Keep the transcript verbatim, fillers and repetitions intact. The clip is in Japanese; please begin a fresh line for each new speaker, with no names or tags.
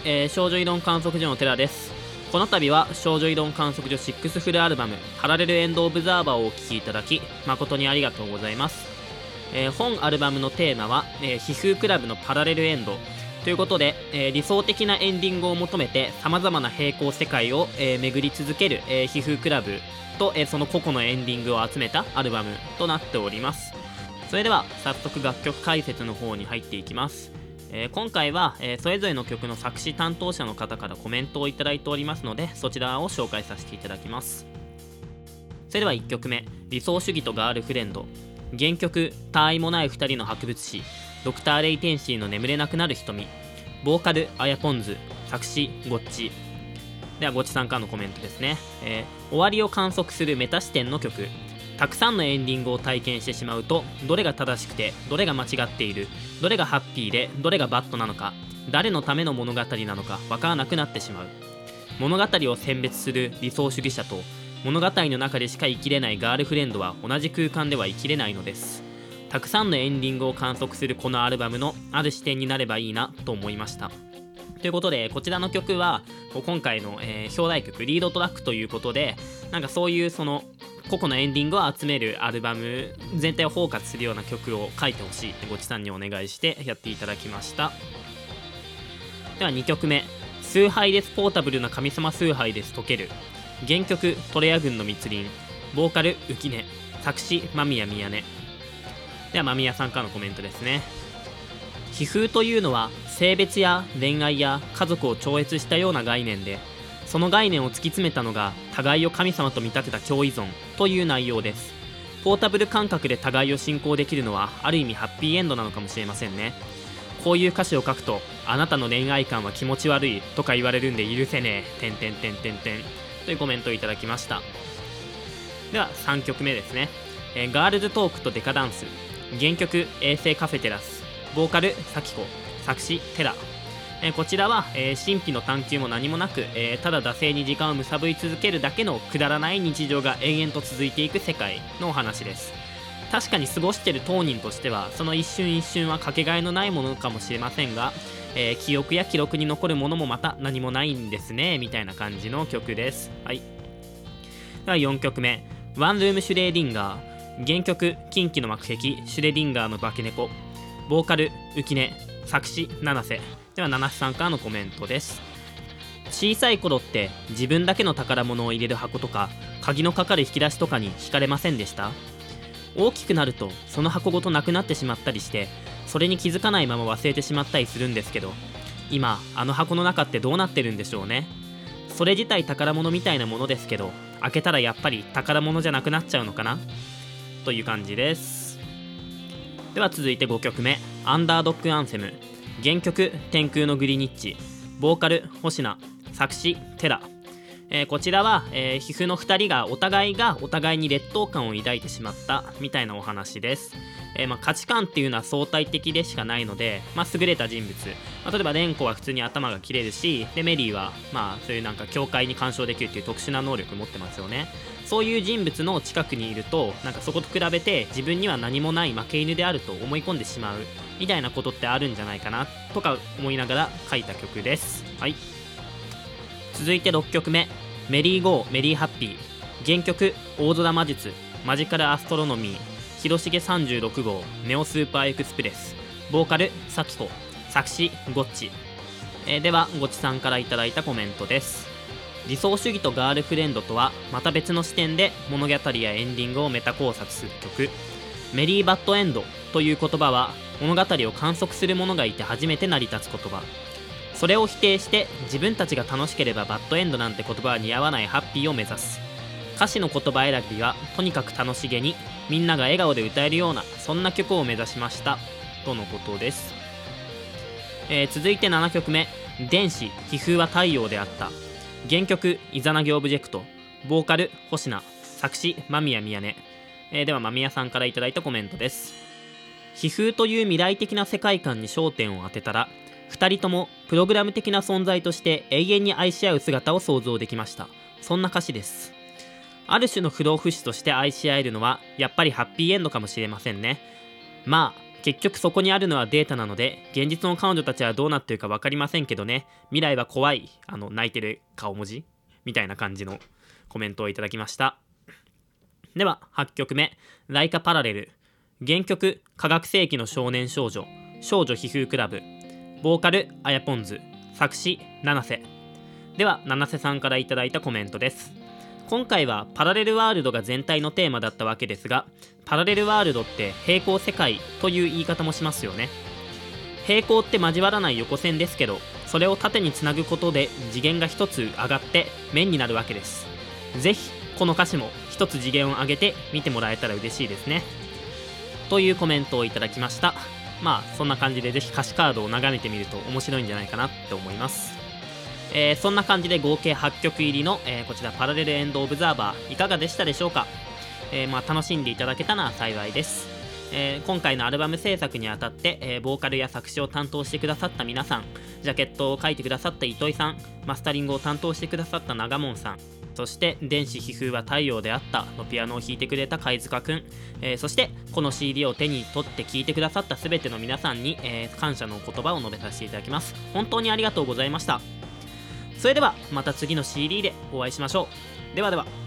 えー、少女移動観測所の寺です。この度は少女移動観測所シックスフルアルバムパラレルエンドオブザーバーをお聴きいただき誠にありがとうございます。えー、本アルバムのテーマは、えー、皮膚クラブのパラレルエンドということで、えー、理想的なエンディングを求めてさまざまな平行世界を、えー、巡り続ける、えー、皮膚クラブと、えー、その個々のエンディングを集めたアルバムとなっております。それでは早速楽曲解説の方に入っていきます。えー、今回は、えー、それぞれの曲の作詞担当者の方からコメントをいただいておりますので、そちらを紹介させていただきます。それではいっきょくめ、理想主義とガールフレンド。原曲、他愛もないふたりの博物誌、ドクター・レイ・テンシーの眠れなくなる瞳。ボーカル、あやぽんず。作詞、ゴッチ。ではゴッチさんからのコメントですね。えー、終わりを観測するメタ視点の曲。たくさんのエンディングを体験してしまうと、どれが正しくてどれが間違っている、どれがハッピーでどれがバッドなのか、誰のための物語なのか分からなくなってしまう。物語を選別する理想主義者と、物語の中でしか生きれないガールフレンドは同じ空間では生きれないのです。たくさんのエンディングを観測するこのアルバムのある視点になればいいなと思いました。ということで、こちらの曲は今回の、えー、表題曲リードトラックということで、なんかそういうその個々のエンディングを集めるアルバム全体を包括するような曲を書いてほしいってごちさんにお願いしてやっていただきました。ではにきょくめ、崇拝ですポータブルな神様崇拝です溶ける。原曲、トレア軍の密林。ボーカル、浮根。作詞、間宮宮音。では間宮さんからのコメントですね。皮膚というのは性別や恋愛や家族を超越したような概念で、その概念を突き詰めたのが互いを神様と見立てた共依存という内容です。ポータブル感覚で互いを信仰できるのはある意味ハッピーエンドなのかもしれませんね。こういう歌詞を書くと、あなたの恋愛観は気持ち悪いとか言われるんで許せねえ、てんてんてんてんてんというコメントをいただきました。ではさんきょくめですね。えー、ガールズトークとデカダンス。原曲、衛星カフェテラス。ボーカル、サキコ。作詞、テラ。えー、こちらは、えー、神秘の探求も何もなく、えー、ただ惰性に時間を貪り続けるだけのくだらない日常が延々と続いていく世界のお話です。確かに過ごしている当人としては、その一瞬一瞬はかけがえのないものかもしれませんが、えー、記憶や記録に残るものもまた何もないんですね、みたいな感じの曲です。はい。ではよんきょくめ、ワンルームシュレーディンガー。原曲、キンキの幕壁、シュレディンガーの化け猫。ボーカル、浮根。作詞、七瀬。では七瀬さんからのコメントです。小さい頃って自分だけの宝物を入れる箱とか鍵のかかる引き出しとかに惹かれませんでした？大きくなるとその箱ごとなくなってしまったりして、それに気づかないまま忘れてしまったりするんですけど、今あの箱の中ってどうなってるんでしょうね。それ自体宝物みたいなものですけど、開けたらやっぱり宝物じゃなくなっちゃうのかなという感じです。では続いてごきょくめ、アンダードッグアンセム。原曲、天空のグリニッチ。ボーカル、星名。作詞、テラ。えー、こちらは、えー、皮膚のふたりがお互いがお互いに劣等感を抱いてしまったみたいなお話です。えーまあ、価値観っていうのは相対的でしかないので、まあ、優れた人物、まあ、例えば蓮子は普通に頭が切れるし、でメリーは、まあ、そういうなんか境界に干渉できるっていう特殊な能力を持ってますよね。そういう人物の近くにいると、なんかそこと比べて自分には何もない負け犬であると思い込んでしまうみたいなことってあるんじゃないかなとか思いながら書いた曲です。はい。続いてろっきょくめ、メリーゴーメリーハッピー。原曲、大空魔術。マジカルアストロノミー。広重さんじゅうろくごうネオスーパーエクスプレス。ボーカル、サキコ。作詞、ゴッチ。えー、ではゴッチさんからいただいたコメントです。理想主義とガールフレンドとはまた別の視点で物語やエンディングをメタ考察する曲。メリーバッドエンドという言葉は物語を観測する者がいて初めて成り立つ言葉。それを否定して自分たちが楽しければバッドエンドなんて言葉は似合わないハッピーを目指す。歌詞の言葉選びはとにかく楽しげにみんなが笑顔で歌えるようなそんな曲を目指しましたとのことです。えー、続いてななきょくめ、電子皮膚は太陽であった。原曲、イザナギオブジェクト。ボーカル、星名。作詞、間宮宮音。えー、では間宮さんからいただいたコメントです。皮膚という未来的な世界観に焦点を当てたら、ふたりともプログラム的な存在として永遠に愛し合う姿を想像できました。そんな歌詞です。ある種の不老不死として愛し合えるのはやっぱりハッピーエンドかもしれませんね。まあ結局そこにあるのはデータなので、現実の彼女たちはどうなってるか分かりませんけどね。未来は怖い、あの泣いてる顔文字みたいな感じのコメントをいただきました。でははちきょくめ、ライカパラレル。原曲科学世紀の少年少女、少女皮膚クラブ。ボーカルあやぽんず、作詞七瀬。では七瀬さんからいただいたコメントです。今回はパラレルワールドが全体のテーマだったわけですが、パラレルワールドって平行世界という言い方もしますよね。平行って交わらない横線ですけど、それを縦につなぐことで次元が一つ上がって面になるわけです。ぜひこの歌詞も一つ次元を上げて見てもらえたら嬉しいですね、というコメントをいただきました。まあそんな感じでぜひ歌詞カードを眺めてみると面白いんじゃないかなって思います。えー、そんな感じで合計はちきょく入りの、えー、こちらパラレルエンドオブザーバーいかがでしたでしょうか。えーまあ、楽しんでいただけたのは幸いです。えー、今回のアルバム制作にあたって、えー、ボーカルや作詞を担当してくださった皆さん、ジャケットを書いてくださった糸井さん、マスタリングを担当してくださった長門さん、そして電子皮膚は太陽であったのピアノを弾いてくれた貝塚くん、えー、そしてこの シーディー を手に取って聴いてくださった全ての皆さんに、えー、感謝の言葉を述べさせていただきます。本当にありがとうございました。それではまた次の シーディー でお会いしましょう。ではでは。